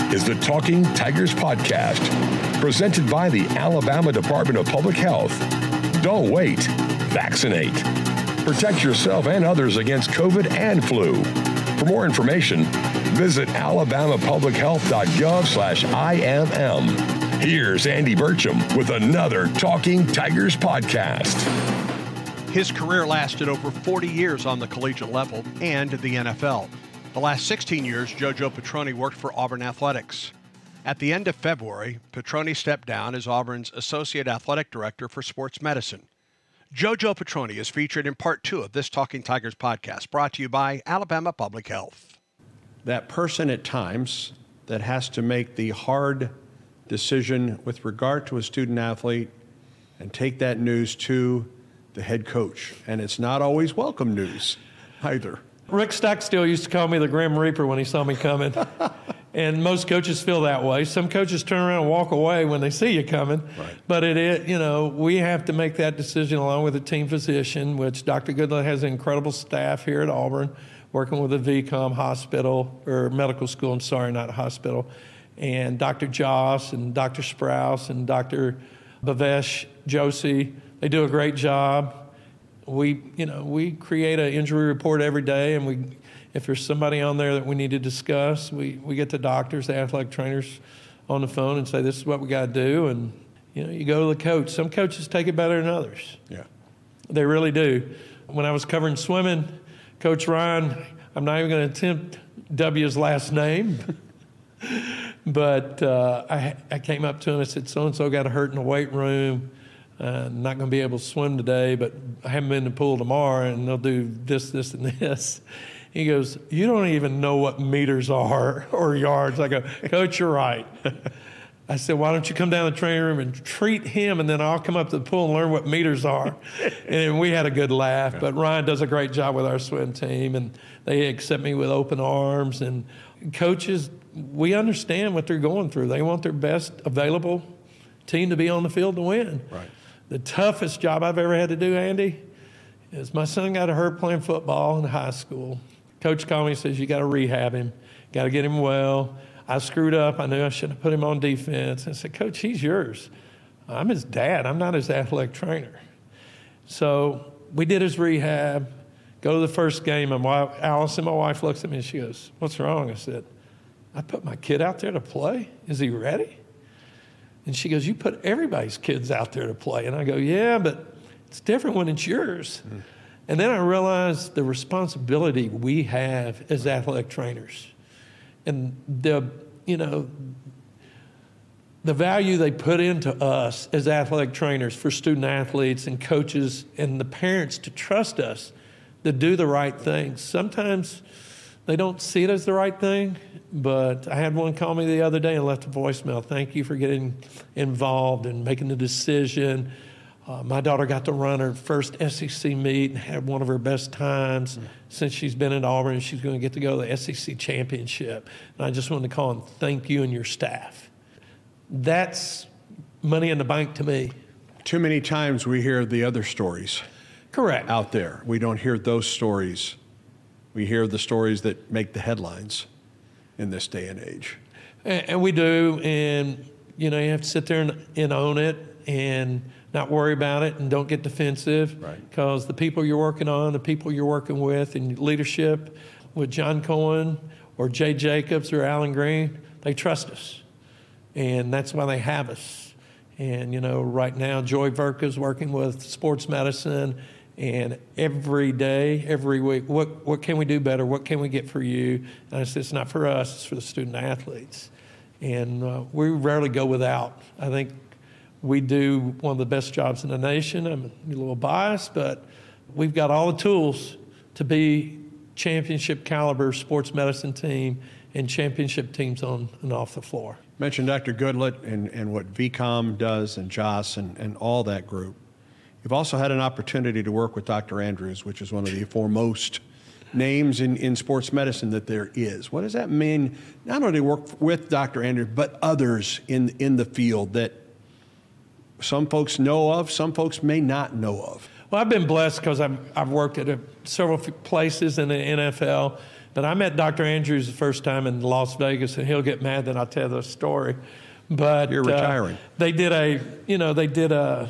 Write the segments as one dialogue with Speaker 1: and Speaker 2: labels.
Speaker 1: is the Talking Tigers podcast, presented by the Alabama Department of Public Health. Don't wait. Vaccinate. Protect yourself and others against COVID and flu. For more information, visit alabamapublichealth.gov/IMM. Here's Andy Burcham with another Talking Tigers podcast.
Speaker 2: His career lasted over 40 years on the collegiate level and the NFL. The last 16 years, JoJo Petroni worked for Auburn Athletics. At the end of February, Petroni stepped down as Auburn's Associate Athletic Director for Sports Medicine. JoJo Petroni is featured in part 2 of this Talking Tigers podcast, brought to you by Alabama Public Health.
Speaker 3: That person at times that has to make the hard decision with regard to a student athlete and take that news to the head coach. And it's not always welcome news either.
Speaker 4: Rick Stockstill used to call me the Grim Reaper when he saw me coming. And most coaches feel that way. Some coaches turn around and walk away when they see you coming.
Speaker 3: Right.
Speaker 4: But we have to make that decision along with a team physician, which Dr. Goodlet has an incredible staff here at Auburn, working with the VCOM hospital, or medical school, I'm sorry, not hospital. And Dr. Joss and Dr. Sprouse and Dr. Bhavesh Joshi, they do a great job. We create an injury report every day, and if there's somebody on there that we need to discuss, we get the doctors, the athletic trainers on the phone and say, this is what we got to do. And, you go to the coach. Some coaches take it better than others.
Speaker 3: Yeah.
Speaker 4: They really do. When I was covering swimming, Coach Ryan, I'm not even going to attempt W's last name, but I came up to him and said, so-and-so got hurt in the weight room. Not going to be able to swim today, but I haven't been in the pool tomorrow, and they'll do this, this, and this. He goes, you don't even know what meters are or yards. I go, Coach, you're right. I said, why don't you come down to the training room and treat him, and then I'll come up to the pool and learn what meters are. And we had a good laugh. But Ryan does a great job with our swim team, and they accept me with open arms. And coaches, we understand what they're going through. They want their best available team to be on the field to win.
Speaker 3: Right.
Speaker 4: The toughest job I've ever had to do, Andy, is my son got hurt playing football in high school. Coach called me and says, you got to rehab him, got to get him well. I screwed up. I knew I shouldn't have put him on defense. I said, Coach, he's yours. I'm his dad. I'm not his athletic trainer. So we did his rehab, go to the first game, and Allison, my wife, looks at me and she goes, what's wrong? I said, I put my kid out there to play. Is he ready? And she goes, you put everybody's kids out there to play. And I go, yeah, but it's different when it's yours. Mm. And then I realized the responsibility we have as athletic trainers and the value they put into us as athletic trainers for student athletes and coaches and the parents to trust us to do the right thing. Sometimes they don't see it as the right thing, but I had one call me the other day and left a voicemail. Thank you for getting involved and making the decision. My daughter got to run her first SEC meet and had one of her best times since she's been at Auburn, and she's going to get to go to the SEC championship. And I just wanted to call and thank you and your staff. That's money in the bank to me.
Speaker 3: Too many times we hear the other stories.
Speaker 4: Correct.
Speaker 3: Out there. We don't hear those stories. We hear the stories that make the headlines in this day and age.
Speaker 4: And we do, and you have to sit there and own it and not worry about it and don't get defensive.
Speaker 3: Right.
Speaker 4: Because the people you're working on, the people you're working with in leadership with John Cohen or Jay Jacobs or Alan Green, they trust us. And that's why they have us. And, right now, Joy Verka's working with sports medicine. And every day, every week, what can we do better? What can we get for you? And I said, it's not for us, it's for the student athletes. And we rarely go without. I think we do one of the best jobs in the nation. I'm a little biased, but we've got all the tools to be championship caliber sports medicine team and championship teams on and off the floor.
Speaker 3: Mentioned Dr. Goodlet and what VCOM does and Joss and all that group. You've also had an opportunity to work with Dr. Andrews, which is one of the foremost names in sports medicine that there is. What does that mean, not only to work with Dr. Andrews, but others in the field that some folks know of, some folks may not know of?
Speaker 4: Well, I've been blessed because I've worked at several places in the NFL, but I met Dr. Andrews the first time in Las Vegas, and he'll get mad that I tell the story. But
Speaker 3: you're retiring.
Speaker 4: They did a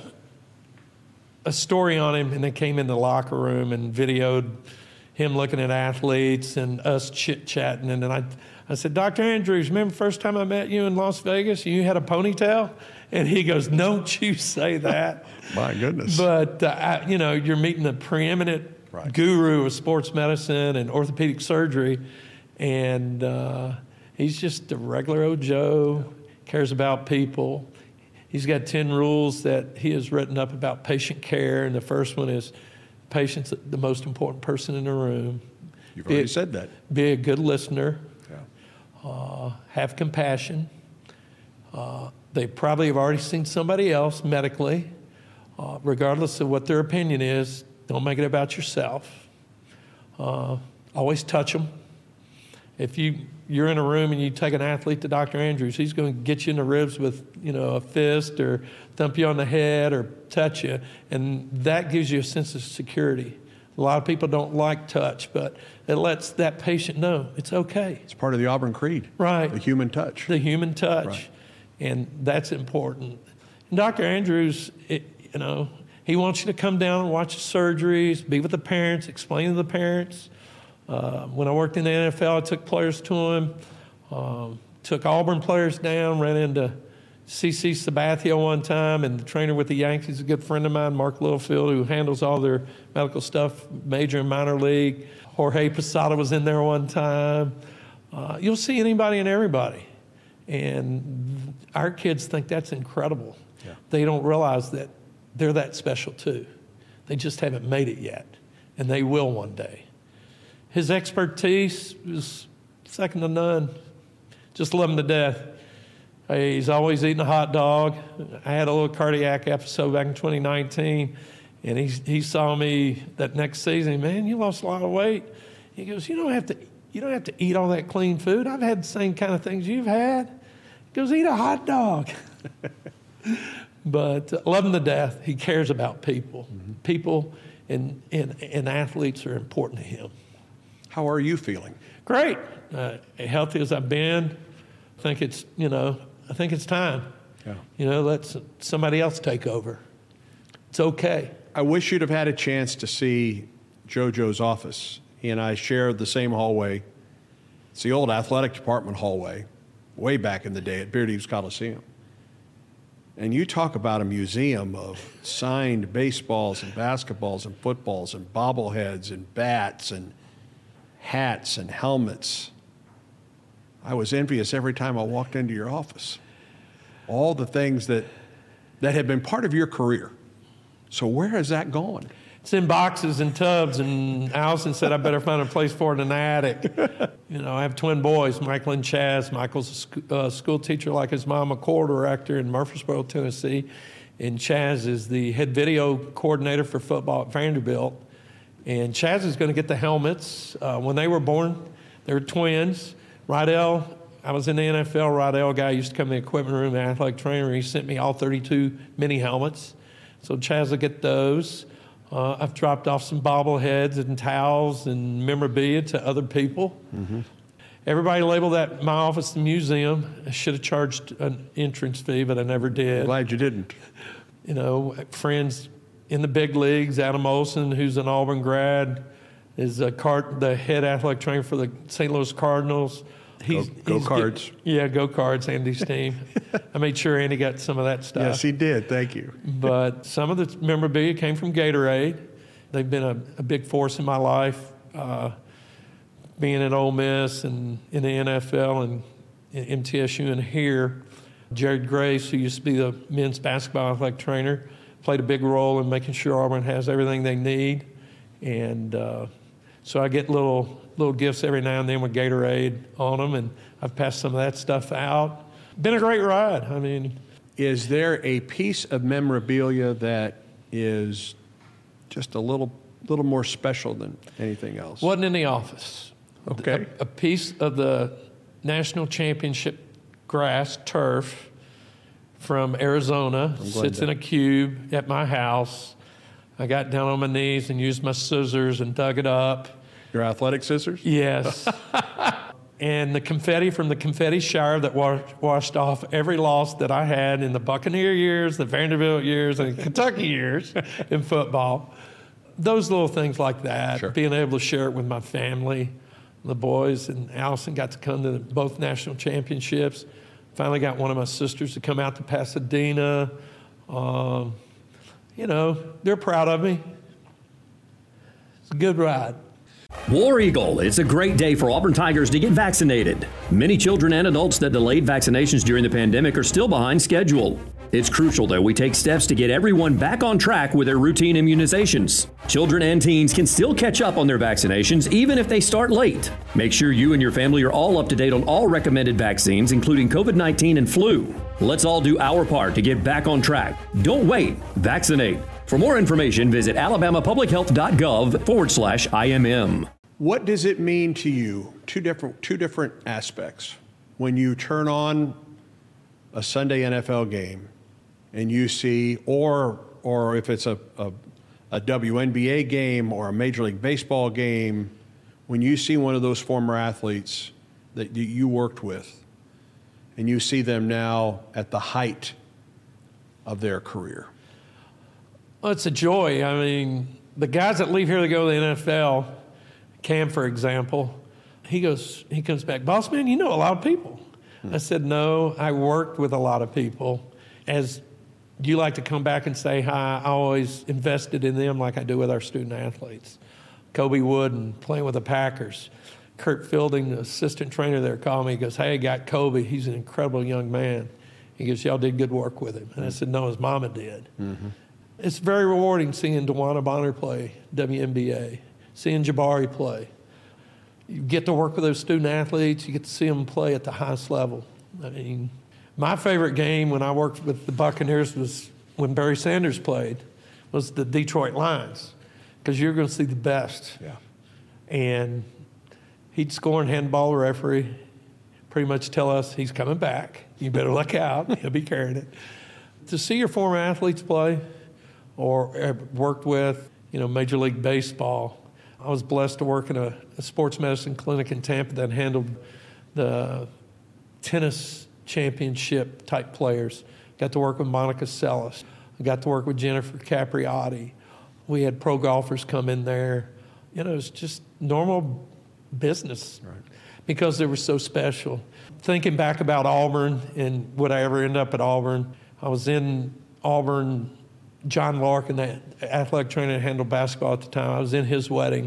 Speaker 4: story on him, and they came in the locker room and videoed him looking at athletes and us chit-chatting. And then I said, Dr. Andrews, remember the first time I met you in Las Vegas? You had a ponytail? And he goes, don't you say that.
Speaker 3: My goodness.
Speaker 4: But, you're meeting the preeminent guru of sports medicine and orthopedic surgery. And he's just a regular old Joe, cares about people. He's got 10 rules that he has written up about patient care. And the first one is patient's the most important person in the room.
Speaker 3: You've already said that.
Speaker 4: Be a good listener.
Speaker 3: Yeah.
Speaker 4: Have compassion. They probably have already seen somebody else medically. Regardless of what their opinion is, don't make it about yourself. Always touch them. If you're in a room and you take an athlete to Dr. Andrews, he's going to get you in the ribs with, a fist or thump you on the head or touch you. And that gives you a sense of security. A lot of people don't like touch, but it lets that patient know it's okay.
Speaker 3: It's part of the Auburn Creed.
Speaker 4: Right.
Speaker 3: The human touch.
Speaker 4: The human touch.
Speaker 3: Right.
Speaker 4: And that's important. And Dr. Andrews, he wants you to come down and watch the surgeries, be with the parents, explain to the parents. When I worked in the NFL, I took players to him, took Auburn players down, ran into C.C. Sabathia one time, and the trainer with the Yankees, a good friend of mine, Mark Littlefield, who handles all their medical stuff, major and minor league. Jorge Posada was in there one time. You'll see anybody and everybody. And our kids think that's incredible. Yeah. They don't realize that they're that special too. They just haven't made it yet, and they will one day. His expertise is second to none. Just love him to death. He's always eating a hot dog. I had a little cardiac episode back in 2019, and he saw me that next season. Man, you lost a lot of weight. He goes, you don't have to eat all that clean food. I've had the same kind of things you've had. He goes, eat a hot dog. But love him to death. He cares about people. Mm-hmm. People and athletes are important to him.
Speaker 3: How are you feeling?
Speaker 4: Great. Healthy as I've been. I think it's time. Yeah. Let somebody else take over. It's okay.
Speaker 3: I wish you'd have had a chance to see JoJo's office. He and I shared the same hallway. It's the old athletic department hallway, way back in the day at Beard Eaves Coliseum. And you talk about a museum of signed baseballs and basketballs and footballs and bobbleheads and bats and hats and helmets. I was envious every time I walked into your office. All the things that have been part of your career. So where has that gone?
Speaker 4: It's in boxes and tubs, and Allison said I better find a place for it in the attic. I have twin boys, Michael and Chaz. Michael's a school teacher like his mom, a choir director in Murfreesboro, Tennessee. And Chaz is the head video coordinator for football at Vanderbilt. And Chaz is going to get the helmets. When they were born, they were twins. Rydell, I was in the NFL. Rydell guy used to come in the equipment room, the athletic trainer. He sent me all 32 mini helmets. So Chaz will get those. I've dropped off some bobbleheads and towels and memorabilia to other people. Mm-hmm. Everybody labeled my office the museum. I should have charged an entrance fee, but I never did.
Speaker 3: I'm glad you didn't.
Speaker 4: Friends in the big leagues, Adam Olson, who's an Auburn grad, is the head athletic trainer for the St. Louis Cardinals.
Speaker 3: Go Cards.
Speaker 4: Go Cards, Andy's team. I made sure Andy got some of that stuff.
Speaker 3: Yes, he did. Thank you.
Speaker 4: But some of the memorabilia came from Gatorade. They've been a big force in my life, being at Ole Miss and in the NFL and in MTSU and here. Jared Grace, who used to be the men's basketball athletic trainer, played a big role in making sure Auburn has everything they need. And so I get little gifts every now and then with Gatorade on them, and I've passed some of that stuff out. Been a great ride.
Speaker 3: Is there a piece of memorabilia that is just a little more special than anything else?
Speaker 4: Wasn't in the office.
Speaker 3: Okay.
Speaker 4: A piece of the national championship grass, turf, from Arizona, sits in a cube at my house. I got down on my knees and used my scissors and dug it up.
Speaker 3: Your athletic scissors?
Speaker 4: Yes. And the confetti from the confetti shower that washed off every loss that I had in the Buccaneer years, the Vanderbilt years, and the Kentucky years in football. Those little things like that,
Speaker 3: Sure.
Speaker 4: Being able to share it with my family, the boys, and Allison got to come to both national championships. Finally got one of my sisters to come out to Pasadena. They're proud of me. It's a good ride.
Speaker 5: War Eagle, it's a great day for Auburn Tigers to get vaccinated. Many children and adults that delayed vaccinations during the pandemic are still behind schedule. It's crucial that we take steps to get everyone back on track with their routine immunizations. Children and teens can still catch up on their vaccinations even if they start late. Make sure you and your family are all up to date on all recommended vaccines, including COVID-19 and flu. Let's all do our part to get back on track. Don't wait. Vaccinate. For more information, visit alabamapublichealth.gov/IMM.
Speaker 3: What does it mean to you? Two different aspects. When you turn on a Sunday NFL game and you see, or if it's a WNBA game or a Major League Baseball game, when you see one of those former athletes that you worked with and you see them now at the height of their career.
Speaker 4: Well, it's a joy. I mean, the guys that leave here to go to the NFL, Cam, for example, he comes back, boss man, you know a lot of people. I said, no, I worked with a lot of people. As you like to come back and say hi, I always invested in them like I do with our student athletes. Kobe Wooden, playing with the Packers. Kurt Fielding, the assistant trainer there, called me. He goes, hey, I got Kobe. He's an incredible young man. He goes, y'all did good work with him. And I said, no, his mama did. Mm-hmm. It's very rewarding seeing DeWanna Bonner play WNBA, seeing Jabari play. You get to work with those student athletes. You get to see them play at the highest level. I mean, my favorite game when I worked with the Buccaneers was when Barry Sanders played, was the Detroit Lions, because you're going to see the best.
Speaker 3: Yeah.
Speaker 4: And he'd score and handball the referee, pretty much tell us he's coming back. You better look out. He'll be carrying it. To see your former athletes play or worked with, Major League Baseball. I was blessed to work in a sports medicine clinic in Tampa that handled the tennis championship type players. Got to work with Monica Seles. I got to work with Jennifer Capriati. We had pro golfers come in there. It was just normal business, right, because they were so special. Thinking back about Auburn and would I ever end up at Auburn, I was in Auburn. John Larkin, the athletic trainer that handled basketball at the time, I was in his wedding,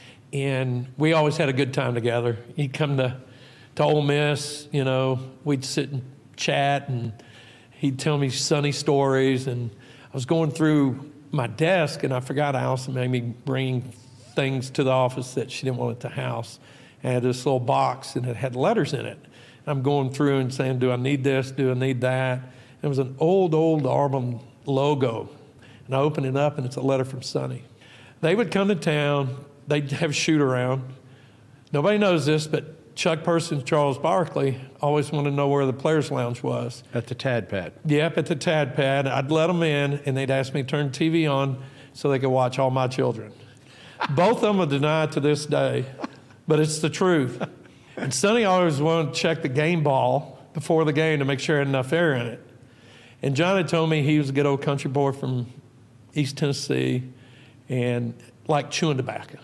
Speaker 4: and we always had a good time together. He'd come to Ole Miss, we'd sit and chat, and he'd tell me sunny stories, and I was going through my desk, and I forgot Allison made me bring things to the office that she didn't want at the house. I had this little box, and it had letters in it. I'm going through and saying, do I need this? Do I need that? It was an old Auburn logo. And I open it up, and it's a letter from Sonny. They would come to town. They'd have a shoot around. Nobody knows this, but Chuck Person and Charles Barkley always wanted to know where the Players Lounge was.
Speaker 3: At the Tad Pad.
Speaker 4: Yep, at the Tad Pad. I'd let them in, and they'd ask me to turn the TV on so they could watch All My Children. Both of them are denied to this day, but it's the truth. And Sonny always wanted to check the game ball before the game to make sure it had enough air in it. And John had told me he was a good old country boy from East Tennessee and liked chewing tobacco.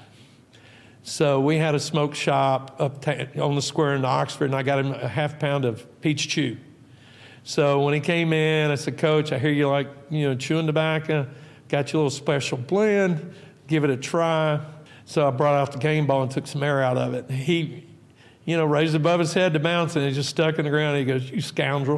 Speaker 4: So we had a smoke shop up on the square in Oxford, and I got him a half pound of peach chew. So when he came in, I said, Coach, I hear you like, chewing tobacco. Got you a little special blend. Give it a try. So I brought out the game ball and took some air out of it. He, raised above his head to bounce, and it just stuck in the ground. He goes, you scoundrel.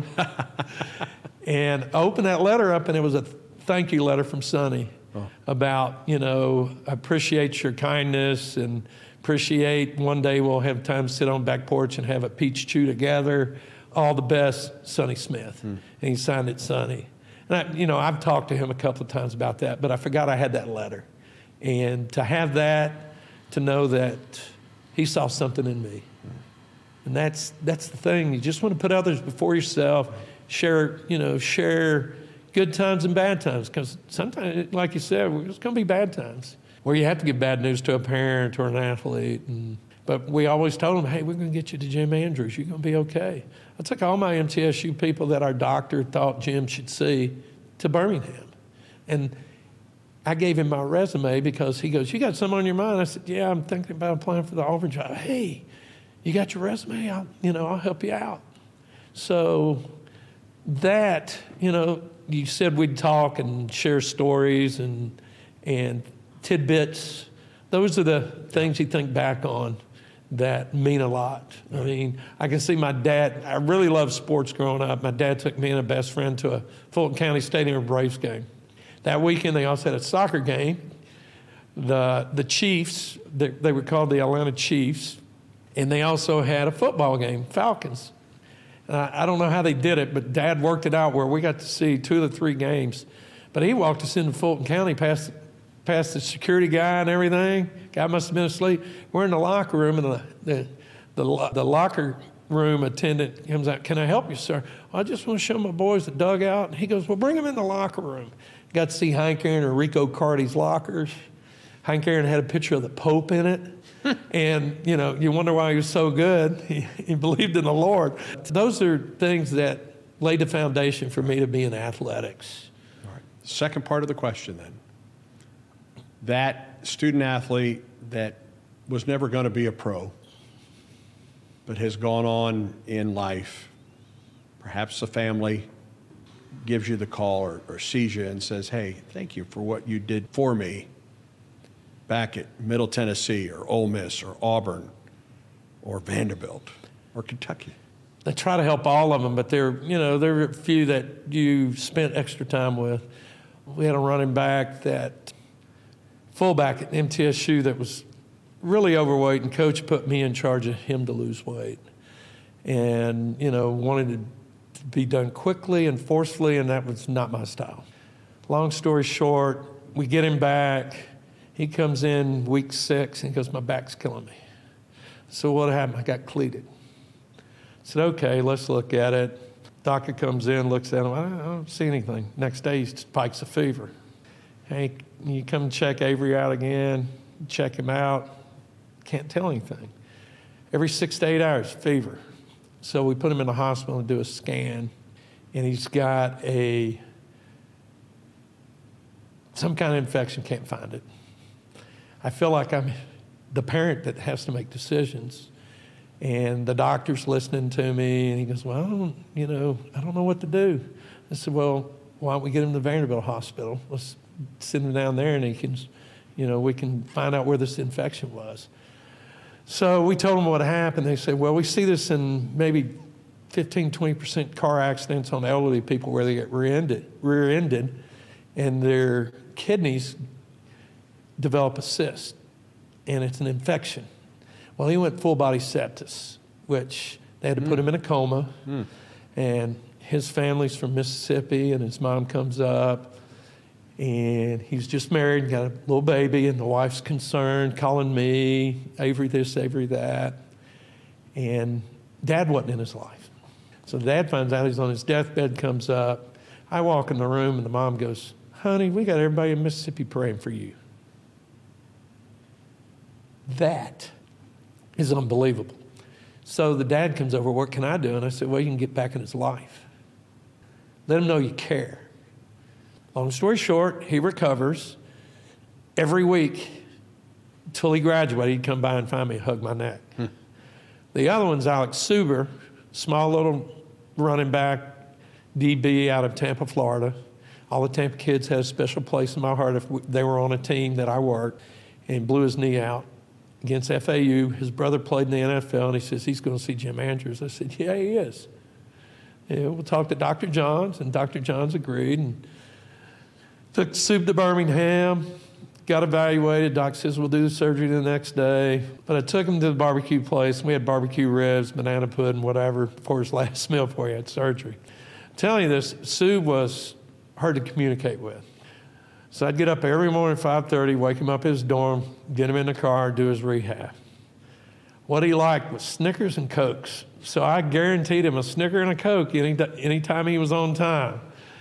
Speaker 4: And I opened that letter up, and it was a thank you letter from Sonny about, I appreciate your kindness and appreciate one day we'll have time to sit on the back porch and have a peach chew together. All the best, Sonny Smith. And he signed it Sonny. And I've talked to him a couple of times about that, but I forgot I had that letter. And to have that, to know that he saw something in me. And that's the thing. You just want to put others before yourself, share good times and bad times, because sometimes, like you said, it's going to be bad times where you have to give bad news to a parent or an athlete. But we always told them, hey, we're going to get you to Jim Andrews. You're going to be okay. I took all my MTSU people that our doctor thought Jim should see to Birmingham. And I gave him my resume because he goes, you got something on your mind? I said, yeah, I'm thinking about applying for the Auburn job. Hey, you got your resume? I'll help you out. So that, you said we'd talk and share stories and tidbits. Those are the things you think back on that mean a lot. I mean, I can see my dad, I really loved sports growing up. My dad took me and a best friend to a Fulton County Stadium Braves game. That weekend, they also had a soccer game. The Chiefs, they were called the Atlanta Chiefs, and they also had a football game, Falcons. I don't know how they did it, but Dad worked it out where we got to see 2 of the 3 games. But he walked us into Fulton County past the security guy and everything. Guy must have been asleep. We're in the locker room, and the locker room attendant comes out. Can I help you, sir? I just want to show my boys the dugout. And he goes, well, bring them in the locker room. Got to see Hank Aaron and Rico Cardi's lockers. Hank Aaron had a picture of the Pope in it. And, you wonder why he was so good. He believed in the Lord. Those are things that laid the foundation for me to be in athletics.
Speaker 3: All right. Second part of the question then. That student athlete that was never going to be a pro, but has gone on in life, perhaps the family gives you the call or sees you and says, hey, thank you for what you did for me back at Middle Tennessee or Ole Miss or Auburn or Vanderbilt or Kentucky.
Speaker 4: I try to help all of them, but there are a few that you spent extra time with. We had a running back fullback at MTSU that was really overweight, and Coach put me in charge of him to lose weight. And, wanted to be done quickly and forcefully, and that was not my style. Long story short, we get him back. He comes in week 6, and he goes, my back's killing me. So what happened? I got cleated. I said, okay, let's look at it. Doctor comes in, looks at him. I don't see anything. Next day, he spikes a fever. Hey, you come check Avery out again, check him out. Can't tell anything. Every 6 to 8 hours, fever. So we put him in the hospital and do a scan, and he's got some kind of infection, can't find it. I feel like I'm the parent that has to make decisions, and the doctor's listening to me, and he goes, well, I don't know what to do. I said, well, why don't we get him to Vanderbilt Hospital? Let's send him down there, and he can, we can find out where this infection was. So we told them what happened. They said, well, we see this in maybe 15, 20% car accidents on elderly people where they get rear-ended, and their kidneys develop a cyst, and it's an infection. Well, he went full-body sepsis, which they had to put him in a coma, and his family's from Mississippi, and his mom comes up, and he's just married and got a little baby, and the wife's concerned, calling me, Avery this, Avery that. And Dad wasn't in his life. So Dad finds out he's on his deathbed, comes up. I walk in the room, and the mom goes, honey, we got everybody in Mississippi praying for you. That is unbelievable. So the dad comes over, what can I do? And I said, well, you can get back in his life. Let him know you care. Long story short, he recovers. Every week until he graduated, he'd come by and find me and hug my neck. The other one's Alex Suber, small little running back, DB out of Tampa, Florida. All the Tampa kids had a special place in my heart if they were on a team that I worked, and blew his knee out against FAU. His brother played in the NFL, and he says he's going to see Jim Andrews. I said, yeah, he is. Yeah, we'll talk to Dr. Johns, and Dr. Johns agreed, and took Sub to Birmingham, got evaluated. Doc says, we'll do the surgery the next day. But I took him to the barbecue place. We had barbecue ribs, banana pudding, whatever, for his last meal before he had surgery. I'm telling you this, Sub was hard to communicate with. So I'd get up every morning at 5:30, wake him up at his dorm, get him in the car, do his rehab. What he liked was Snickers and Cokes. So I guaranteed him a Snicker and a Coke anytime he was on time.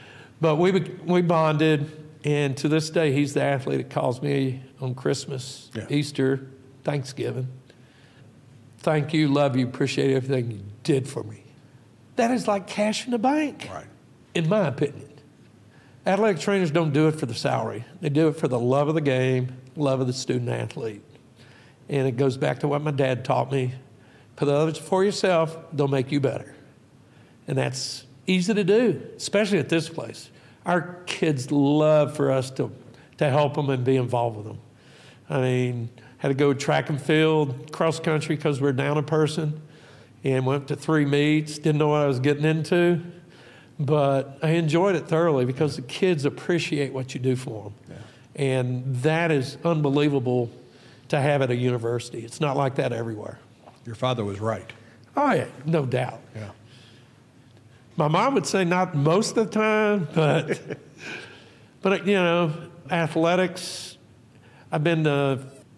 Speaker 4: But we bonded, and to this day, he's the athlete that calls me on Christmas, Easter, Thanksgiving. Thank you, love you, appreciate everything you did for me. That is like cash in the bank,
Speaker 3: Right.
Speaker 4: in my opinion. Athletic trainers don't do it for the salary. They do it for the love of the game, love of the student athlete. And it goes back to what my dad taught me. Put others before yourself, they'll make you better. And that's easy to do, especially at this place. Our kids love for us to help them and be involved with them. I mean, had to go track and field, cross country because we're down a person, and went to 3 meets, didn't know what I was getting into, but I enjoyed it thoroughly because the kids appreciate what you do for them. Yeah. And that is unbelievable to have at a university. It's not like that everywhere.
Speaker 3: Your father was right.
Speaker 4: Oh, yeah, no doubt.
Speaker 3: Yeah.
Speaker 4: My mom would say not most of the time, but you know, athletics, I've been to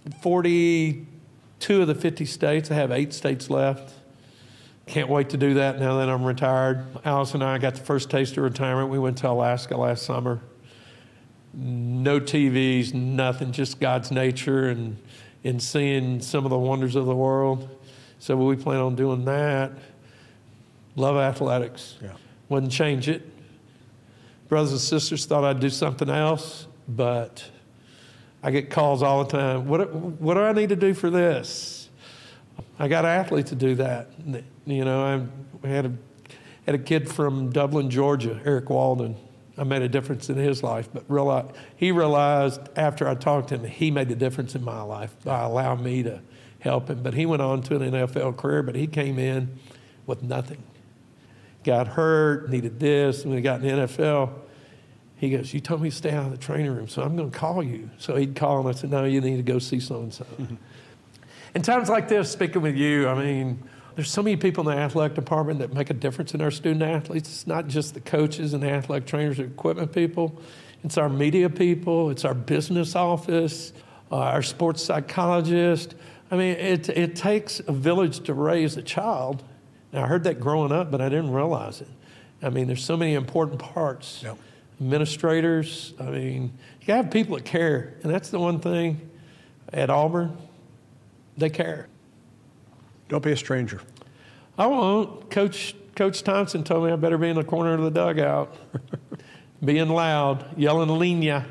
Speaker 4: 42 of the 50 states. I have 8 states left. Can't wait to do that now that I'm retired. Alice and I got the first taste of retirement. We went to Alaska last summer. No TVs, nothing, just God's nature and seeing some of the wonders of the world. So we plan on doing that. Love athletics. Yeah. Wouldn't change it. Brothers and sisters thought I'd do something else, but I get calls all the time. What do I need to do for this? I got athletes to do that. You know, I had a kid from Dublin, Georgia, Eric Walden. I made a difference in his life, but he realized after I talked to him, he made a difference in my life by allowing me to help him. But he went on to an NFL career, but he came in with nothing. Got hurt, needed this, and when he got in the NFL, he goes, you told me to stay out of the training room, so I'm going to call you. So he'd call, and I said, no, you need to go see so-and-so. Mm-hmm. In times like this, speaking with you, I mean, there's so many people in the athletic department that make a difference in our student athletes. It's not just the coaches and the athletic trainers and equipment people. It's our media people. It's our business office, our sports psychologist. I mean, it takes a village to raise a child. And I heard that growing up, but I didn't realize it. I mean, there's so many important parts. Yep. Administrators, I mean, you gotta have people that care. And that's the one thing at Auburn, they care.
Speaker 3: Don't be a stranger.
Speaker 4: I won't. Coach Thompson told me I better be in the corner of the dugout, being loud, yelling "Linya."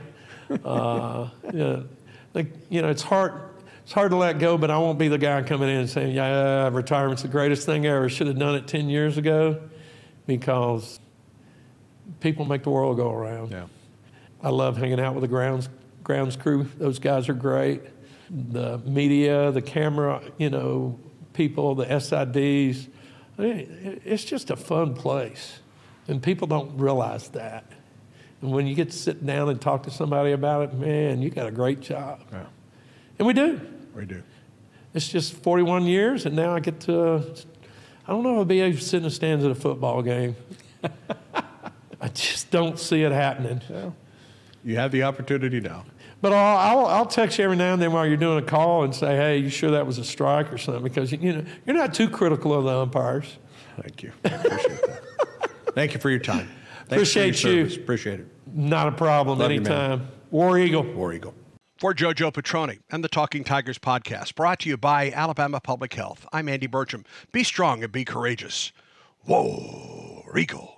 Speaker 4: It's hard to let go, but I won't be the guy coming in and saying, "Yeah, retirement's the greatest thing ever. Should have done it 10 years ago," because people make the world go around. Yeah. I love hanging out with the grounds crew. Those guys are great. The media, the camera, people, the SIDs. I mean, it's just a fun place. And people don't realize that. And when you get to sit down and talk to somebody about it, man, you got a great job. Yeah. And we do.
Speaker 3: We do.
Speaker 4: It's just 41 years, and now I get to, I don't know if I'll be able to sit in the stands at a football game. I just don't see it happening.
Speaker 3: Well, you have the opportunity now.
Speaker 4: But I'll text you every now and then while you're doing a call and say, hey, you sure that was a strike or something? Because, you're not too critical of the umpires.
Speaker 3: Thank you. I appreciate that. Thank you for your time.
Speaker 4: Appreciate you.
Speaker 3: Appreciate it.
Speaker 4: Not a problem.
Speaker 3: Love
Speaker 4: anytime.
Speaker 3: You,
Speaker 4: War Eagle.
Speaker 3: War Eagle.
Speaker 2: For JoJo Petroni and the Talking Tigers podcast, brought to you by Alabama Public Health, I'm Andy Burcham. Be strong and be courageous. War Eagle.